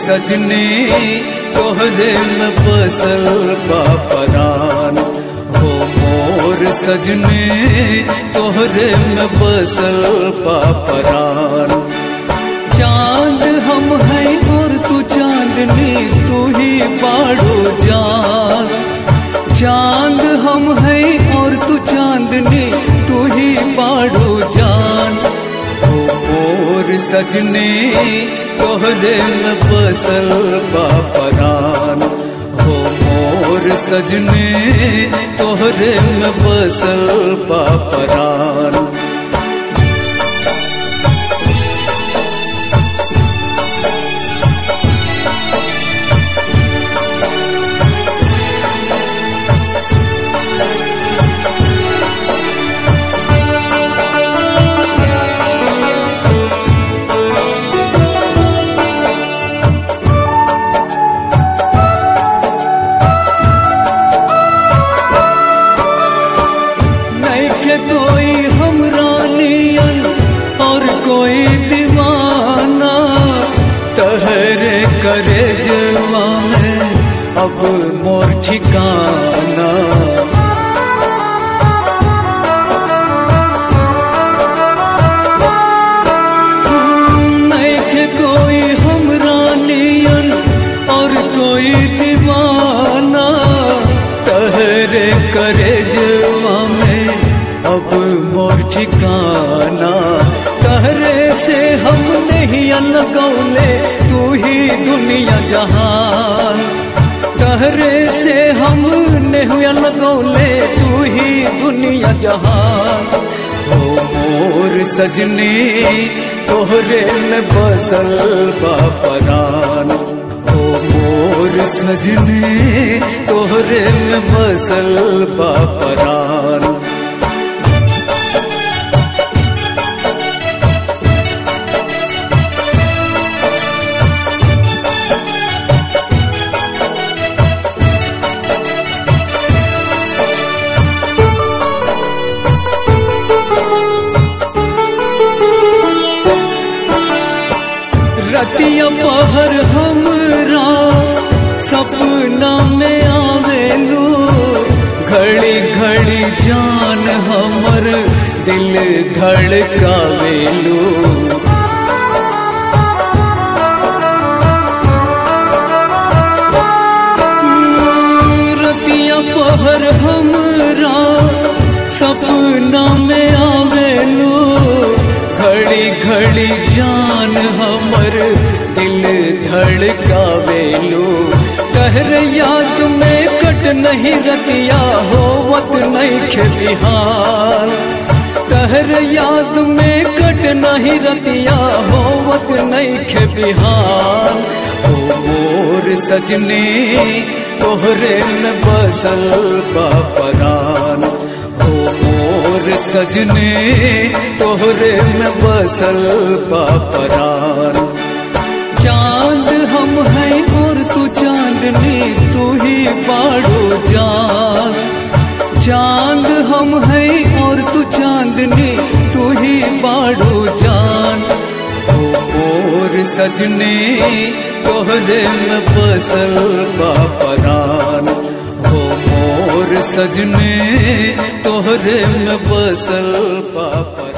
सजने तोहरे में बसल बा परान हो मोर सजने तोहरे में बसल बा परान। चांद हम हैं और तू चांदनी तू ही बाड़ो जान। चांद हम हैं और तू चांदनी तू ही बाड़ो जान हो मोर सजने तोहरे में बसल बा परान हो मोर सजने तोहरे में बसल बा परान। कोई हमरा नियन और कोई दीवाना तहरे करे जवा में अब मोर ठिकाना। नहीं कोई हमरा नियन और कोई दीवाना तहरे करे जवा में अब मोर ठिकाना। तहरे से हम नहीं लगौले तू ही दुनिया जहान। तहरे से हम नहीं लगौले तू ही दुनिया जहान हो मोर सजने तोहरे में बसल बा परान हो मोर सजने तोहरे में बसल बा परान। रतिया पहर हमरा सपना में आवेलू घड़ी घड़ी जान हमर दिल धड़कावेलू। रतिया पहर हमरा सपना में आवेलू घड़ी घड़ी जान हमर दिल धड़कावेलू। कहर याद में कट नहीं रतिया होवत नहीं खेतिहार। कहर याद में कट नहीं रतिया होवत नहीं खेतिहार हो मोर सजने तोहरे में बसल बा परान हो मोर सजने तोहरे में बसल बा परान। चांद हम हैं और तू चांदनी तू ही बाड़ो जान। चांद हम हैं और तू चांदनी तू ही बाड़ो जान हो मोर सजने तोहरे में बसल बा परान हो मोर सजने तोहरे में बसल बा परान।